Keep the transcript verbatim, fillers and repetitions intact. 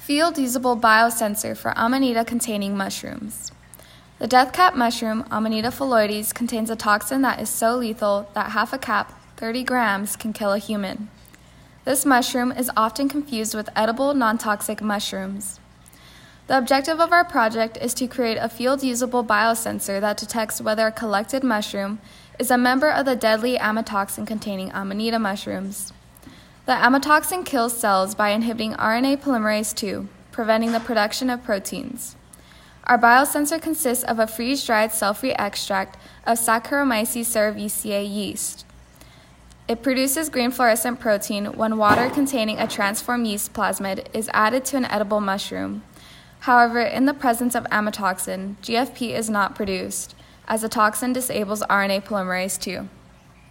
Field-usable biosensor for Amanita-containing mushrooms. The death cap mushroom, Amanita phalloides, contains a toxin that is so lethal that half a cap, thirty grams, can kill a human. This mushroom is often confused with edible, non-toxic mushrooms. The objective of our project is to create a field-usable biosensor that detects whether a collected mushroom is a member of the deadly amatoxin-containing Amanita mushrooms. The amatoxin kills cells by inhibiting R N A polymerase two, preventing the production of proteins. Our biosensor consists of a freeze-dried cell-free extract of Saccharomyces cerevisiae yeast. It produces green fluorescent protein when water containing a transformed yeast plasmid is added to an edible mushroom. However, in the presence of amatoxin, G F P is not produced, as the toxin disables R N A polymerase two.